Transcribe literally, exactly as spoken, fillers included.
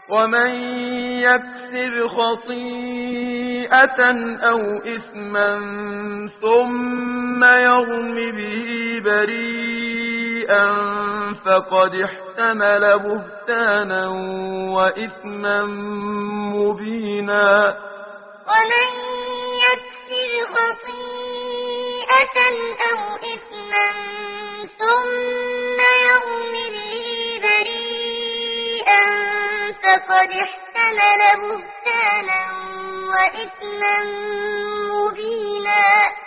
ومن يكسب خطيئة أو إثما ثم يرم به بريئا فقد احتمل بهتانا وإثما مبينا. ومن يكسب خطيئة أو إثما ثم يرم به بريئا فقد احتمل بهتانا وإثما مبينا.